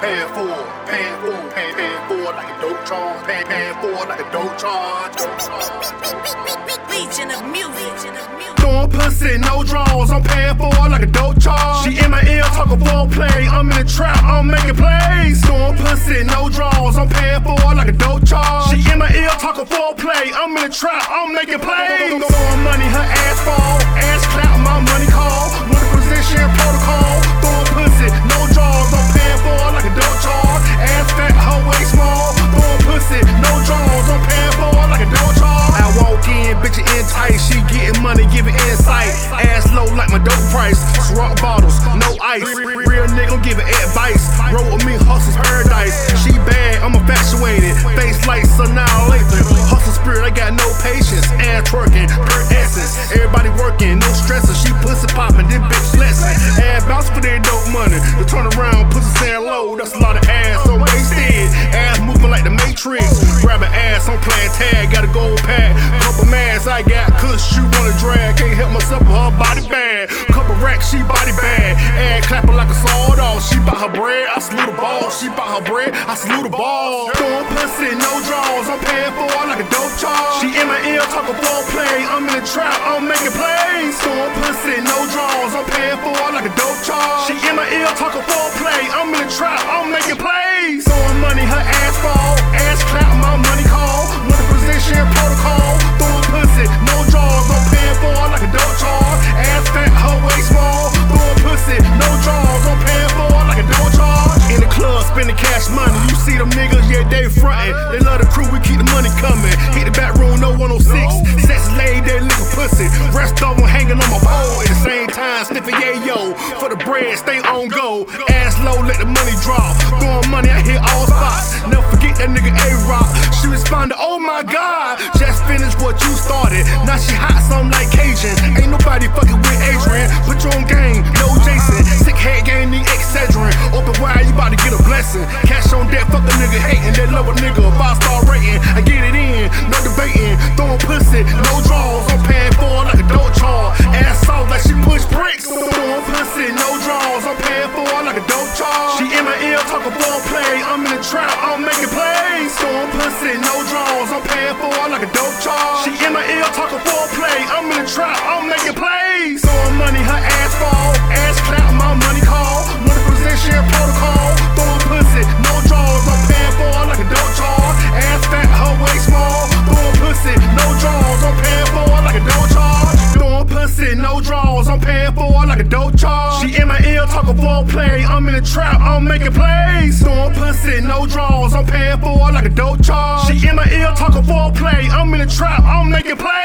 paying for like a dope charge, paying for like a dope charge. Legion of music. Throwing pussy, no draws, I'm paying for like a dope charge. She in my ear talking foreplay, I'm in the trap, I'm making plays. Throwing pussy, no draws, I'm paying for like a dope charge. She in my ear talking foreplay, I'm in the trap, I'm making plays. Throwing money, her ass fall, ass clap, my money call. With a position protocol, throwing pussy, no draws, I'm paying for like a dope charge. Ass fat, her waist small, throwing pussy, no draws, I'm paying for like a dope charge. I walk in, bitch in tight, she getting money, giving insight. Ass low like my dope price, rock bottles, no ice. Real nigga giving advice, roll with me, hustle's paradise. She bad, I'm infatuated, face lights annihilating. Hustle spirit, I got no patience. Ass twerking, per essence. Everybody working, no stressing. She pussy popping, this bitch flexing. Ass bounce for their dope money. To turn around, pussy stand low, that's a lot of ass, so wasted. Ass moving like the Matrix. Grabbing ass, I'm playing tag, got a gold pad. Couple mass, I got kush, you wanna drag. Can't help myself with her body bad. Couple racks, she body bad. Ass clapping like a sawed off. She bout her bread, I salute the ball. She bout her bread, I salute the ball. Throwing pussy, no draws, I'm paying for like a dope charge. She in my ear talking foreplay, I'm in the trap, I'm making plays. Throwing pussy, no draws, I'm paying for like a dope charge. She in my ear talking foreplay, I'm in the trap, I'm making plays. Throwing money, her ass fall, ass clap, my money call. With a position protocol, throwing pussy, no draws, I'm paying for like a dope charge. Ass fat, her waist small, throwing pussy, no draws, I'm paying for like a dope charge. In the club, spending cash money, you see them niggas, yeah, they frontin'. They love the crew, we keep the money coming. Hit the back room, no 106. Sex laid, they lick a pussy. Rest of them hanging on my pole. At the same time, sniffing yayo. For the bread, stay on go. Ass low, let the money drop. Throwing money, I hit all spots. Never forget that nigga A-Rock. She responded, oh my God, just finished what you started. Now she hot, something like Cajun. Ain't nobody fucking with Adrian. Put you on game, no Jason. Sick head game, need Excedrin. Open wide, you about to get a blessing. Cash on deck, fuck a nigga hating. They love a nigga, 5-star rating. I get it in, no debating. Throwing pussy, no draws. I'm paying for like a dope charge. Ass off like she push bricks. Throwing pussy, no draws. I'm paying for like a dope charge. She in my ear talking foreplay. I'm in the trap, I'm making plays. Throwing pussy, no draws. I'm paying for like a dope charge. She in my ear talking foreplay. I'm in the trap, I'm making plays. Throwing money, her ass fall, ass clap, my money call. With a position protocol. Throwing pussy, no draws. I'm paying for like a dope charge. Ass fat, her waist small. Throwing pussy, no draws. I'm paying for like a dope charge. Throwing pussy, no draws. I'm paying for like a dope charge. She in my ear talking foreplay. I'm in the trap, I'm making plays. Throwing pussy, no draws. I'm paying for like a dope charge. She in my ear talking foreplay. I'm in the trap, I'm making plays.